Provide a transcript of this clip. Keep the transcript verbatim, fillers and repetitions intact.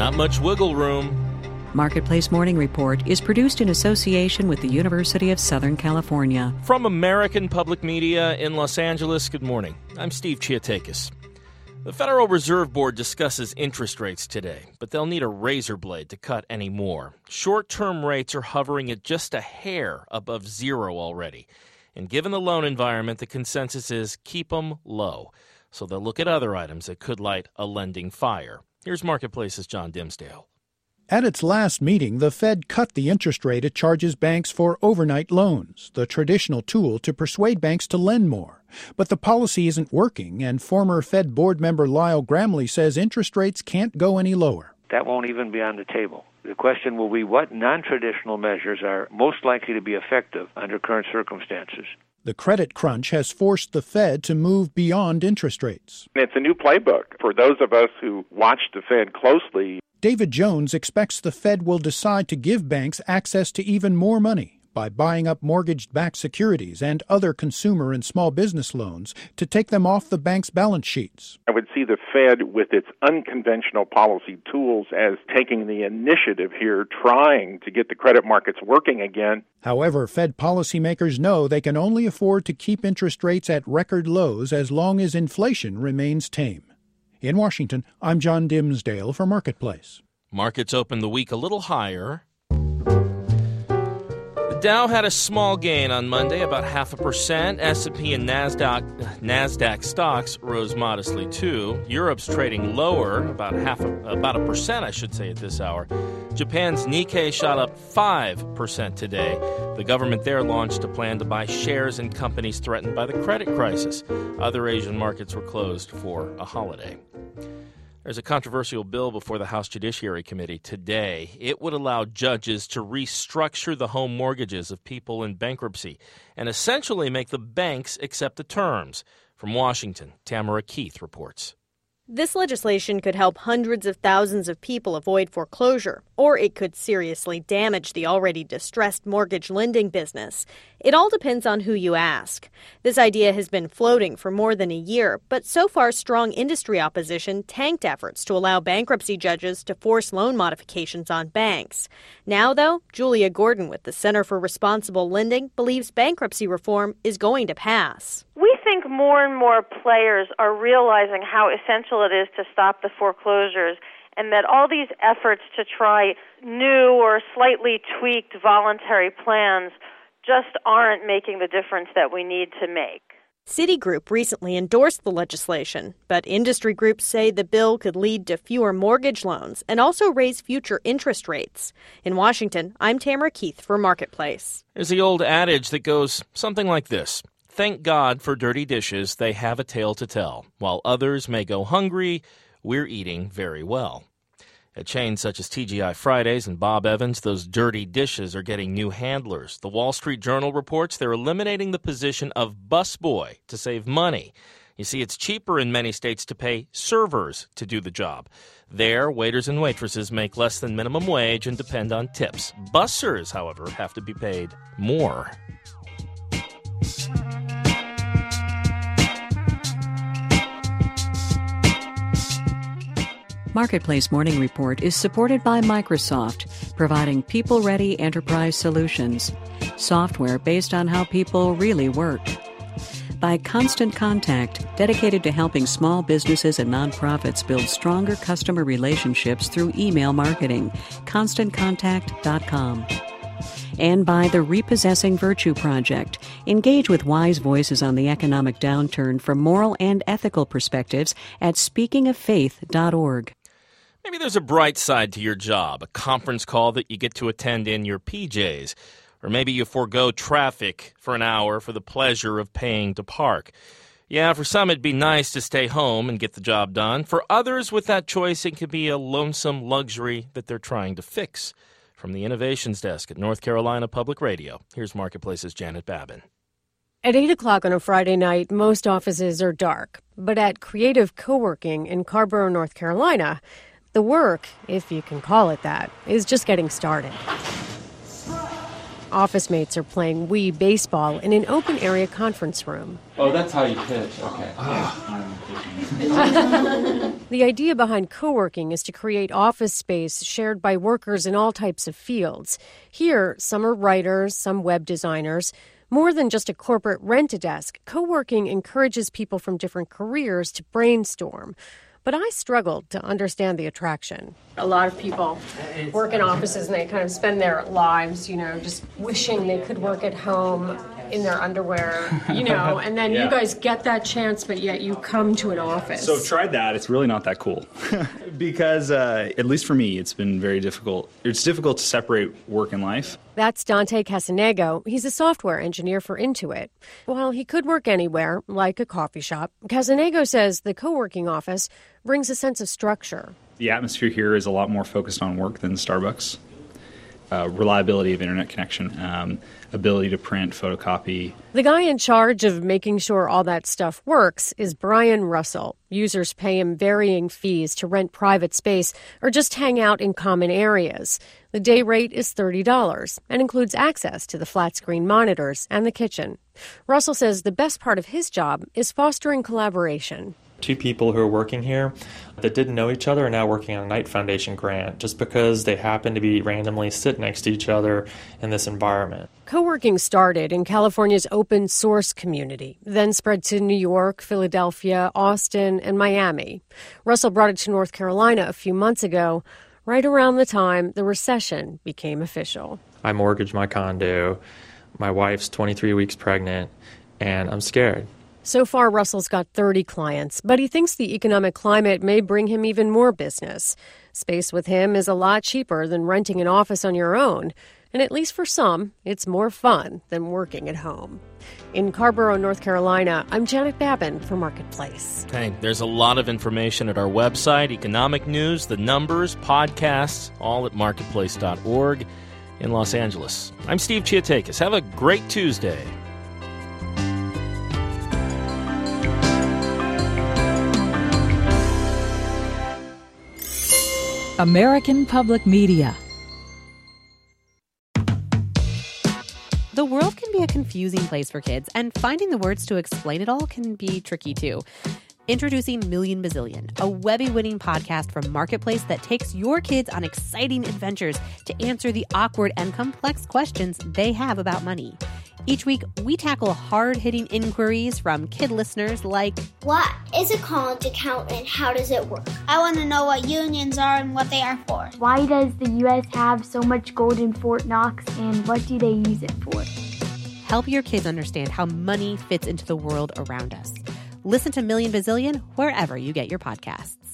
Not much wiggle room. Marketplace Morning Report is produced in association with the University of Southern California. From American Public Media in Los Angeles, good morning. I'm Steve Chiatakis. The Federal Reserve Board discusses interest rates today, but they'll need a razor blade to cut any more. Short-term rates are hovering at just a hair above zero already. And given the loan environment, the consensus is keep them low. So they'll look at other items that could light a lending fire. Here's Marketplace's John Dimsdale. At its last meeting, the Fed cut the interest rate it charges banks for overnight loans, the traditional tool to persuade banks to lend more. But the policy isn't working, and former Fed board member Lyle Gramley says interest rates can't go any lower. That won't even be on the table. The question will be what non-traditional measures are most likely to be effective under current circumstances. The credit crunch has forced the Fed to move beyond interest rates. It's a new playbook for those of us who watch the Fed closely. David Jones expects the Fed will decide to give banks access to even more money by buying up mortgage-backed securities and other consumer and small business loans to take them off the bank's balance sheets. I would see the Fed with its unconventional policy tools as taking the initiative here, trying to get the credit markets working again. However, Fed policymakers know they can only afford to keep interest rates at record lows as long as inflation remains tame. In Washington, I'm John Dimsdale for Marketplace. Markets opened the week a little higher. The Dow had a small gain on Monday, about half a percent. S and P and NASDAQ, NASDAQ stocks rose modestly, too. Europe's trading lower, about half a, about a percent, I should say, at this hour. Japan's Nikkei shot up five percent today. The government there launched a plan to buy shares in companies threatened by the credit crisis. Other Asian markets were closed for a holiday. There's a controversial bill before the House Judiciary Committee today. It would allow judges to restructure the home mortgages of people in bankruptcy and essentially make the banks accept the terms. From Washington, Tamara Keith reports. This legislation could help hundreds of thousands of people avoid foreclosure, or it could seriously damage the already distressed mortgage lending business. It all depends on who you ask. This idea has been floating for more than a year, but so far strong industry opposition tanked efforts to allow bankruptcy judges to force loan modifications on banks. Now, though, Julia Gordon with the Center for Responsible Lending believes bankruptcy reform is going to pass. We think more and more players are realizing how essential it is to stop the foreclosures, and that all these efforts to try new or slightly tweaked voluntary plans just aren't making the difference that we need to make. Citigroup recently endorsed the legislation, but industry groups say the bill could lead to fewer mortgage loans and also raise future interest rates. In Washington, I'm Tamara Keith for Marketplace. There's the old adage that goes something like this. Thank God for dirty dishes, they have a tale to tell. While others may go hungry, we're eating very well. At chains such as T G I Fridays and Bob Evans, those dirty dishes are getting new handlers. The Wall Street Journal reports they're eliminating the position of busboy to save money. You see, it's cheaper in many states to pay servers to do the job. There, waiters and waitresses make less than minimum wage and depend on tips. Bussers, however, have to be paid more. Marketplace Morning Report is supported by Microsoft, providing people-ready enterprise solutions. Software based on how people really work. By Constant Contact, dedicated to helping small businesses and nonprofits build stronger customer relationships through email marketing. constant contact dot com. And by the Repossessing Virtue Project. Engage with wise voices on the economic downturn from moral and ethical perspectives at speaking of faith dot org. Maybe there's a bright side to your job, a conference call that you get to attend in your P Js. Or maybe you forego traffic for an hour for the pleasure of paying to park. Yeah, for some it'd be nice to stay home and get the job done. For others with that choice, it could be a lonesome luxury that they're trying to fix. From the Innovations Desk at North Carolina Public Radio, here's Marketplace's Janet Babin. At eight o'clock on a Friday night, most offices are dark. But at Creative Coworking in Carborough, North Carolina, the work, if you can call it that, is just getting started. Office mates are playing Wii baseball in an open-area conference room. Oh, that's how you pitch. Okay. The idea behind co-working is to create office space shared by workers in all types of fields. Here, some are writers, some web designers. More than just a corporate rent-a-desk, co-working encourages people from different careers to brainstorm. But I struggled to understand the attraction. A lot of people work in offices and they kind of spend their lives, you know, just wishing they could work at home in their underwear, you know, and then yeah. You guys get that chance, but yet you come to an office. So I've tried that. It's really not that cool because, uh, at least for me, it's been very difficult. It's difficult to separate work and life. That's Dante Casanego. He's a software engineer for Intuit. While he could work anywhere, like a coffee shop, Casanego says the co-working office brings a sense of structure. The atmosphere here is a lot more focused on work than Starbucks. Uh, reliability of internet connection, um, ability to print, photocopy. The guy in charge of making sure all that stuff works is Brian Russell. Users pay him varying fees to rent private space or just hang out in common areas. The day rate is thirty dollars and includes access to the flat-screen monitors and the kitchen. Russell says the best part of his job is fostering collaboration. Two people who are working here that didn't know each other are now working on a Knight Foundation grant just because they happen to be randomly sit next to each other in this environment. Co-working started in California's open source community, then spread to New York, Philadelphia, Austin, and Miami. Russell brought it to North Carolina a few months ago, right around the time the recession became official. I mortgaged my condo, my wife's twenty-three weeks pregnant, and I'm scared. So far, Russell's got thirty clients, but he thinks the economic climate may bring him even more business. Space with him is a lot cheaper than renting an office on your own, and at least for some, it's more fun than working at home. In Carborough, North Carolina, I'm Janet Babin for Marketplace. Hey, there's a lot of information at our website, economic news, the numbers, podcasts, all at marketplace dot org in Los Angeles. I'm Steve Chiatakis. Have a great Tuesday. American Public Media. The world can be a confusing place for kids, and finding the words to explain it all can be tricky too. Introducing Million Bazillion, a Webby-winning podcast from Marketplace that takes your kids on exciting adventures to answer the awkward and complex questions they have about money. Each week, we tackle hard-hitting inquiries from kid listeners like, what is a college account and how does it work? I want to know what unions are and what they are for. Why does the U S have so much gold in Fort Knox and what do they use it for? Help your kids understand how money fits into the world around us. Listen to Million Bazillion wherever you get your podcasts.